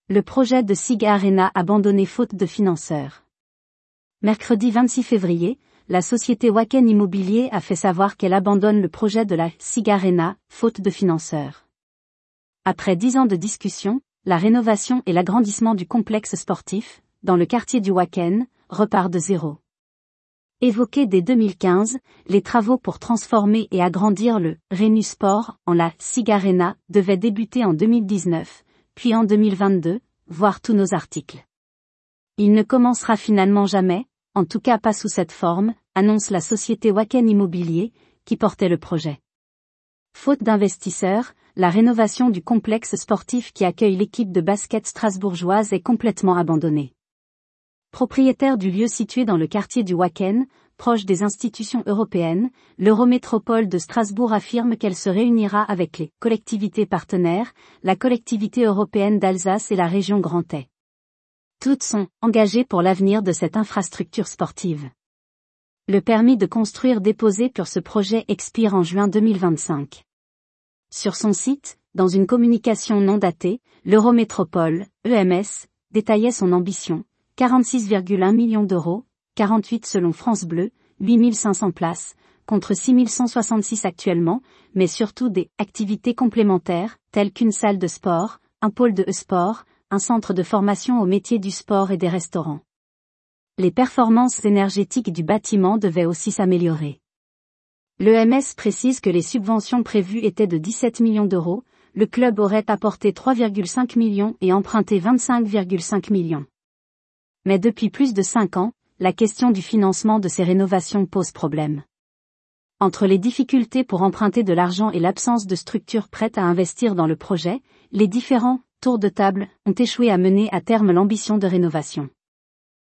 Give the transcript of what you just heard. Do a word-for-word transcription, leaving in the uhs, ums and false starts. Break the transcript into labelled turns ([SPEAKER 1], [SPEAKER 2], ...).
[SPEAKER 1] Le projet de SIGA Arena abandonné faute de financeurs. Mercredi vingt-six février, la société Waken Immobilier a fait savoir qu'elle abandonne le projet de la SIGA Arena, faute de financeurs. Après dix ans de discussion, la rénovation et l'agrandissement du complexe sportif, dans le quartier du Waken, repart de zéro. Évoqués dès deux mille quinze, les travaux pour transformer et agrandir le Rhenus Sport en la SIGA Arena devaient débuter en deux mille dix-neuf, puis en deux mille vingt-deux, voir tous nos articles. Il ne commencera finalement jamais, en tout cas pas sous cette forme, annonce la société Waken Immobilier, qui portait le projet. Faute d'investisseurs, la rénovation du complexe sportif qui accueille l'équipe de basket strasbourgeoise est complètement abandonnée. Propriétaire du lieu situé dans le quartier du Waken, proche des institutions européennes, l'Eurométropole de Strasbourg affirme qu'elle se réunira avec les collectivités partenaires, la collectivité européenne d'Alsace et la région Grand Est. Toutes sont engagées pour l'avenir de cette infrastructure sportive. Le permis de construire déposé pour ce projet expire en juin deux mille vingt-cinq. Sur son site, dans une communication non datée, l'Eurométropole, E M S, détaillait son ambition, quarante-six virgule un millions d'euros, quarante-huit selon France Bleu, huit mille cinq cents places, contre six mille cent soixante-six actuellement, mais surtout des activités complémentaires, telles qu'une salle de sport, un pôle de e-sport, un centre de formation au métier du sport et des restaurants. Les performances énergétiques du bâtiment devaient aussi s'améliorer. L'E M S précise que les subventions prévues étaient de dix-sept millions d'euros, le club aurait apporté trois virgule cinq millions et emprunté vingt-cinq virgule cinq millions. Mais depuis plus de cinq ans, la question du financement de ces rénovations pose problème. Entre les difficultés pour emprunter de l'argent et l'absence de structures prêtes à investir dans le projet, les différents tours de table ont échoué à mener à terme l'ambition de rénovation.